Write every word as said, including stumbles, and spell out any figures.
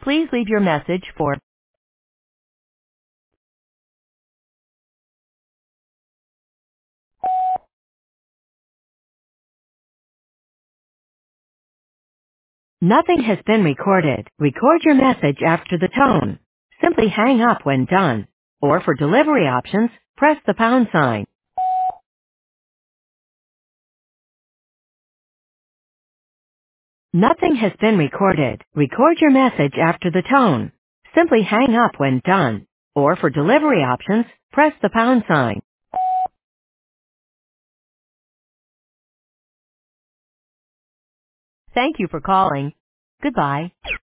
Please leave your message for Nothing has been recorded. Record your message after the tone. Simply hang up when done. Or for delivery options, press the pound sign. Nothing has been recorded. Record your message after the tone. Simply hang up when done. Or for delivery options, press the pound sign. Thank you for calling. Goodbye.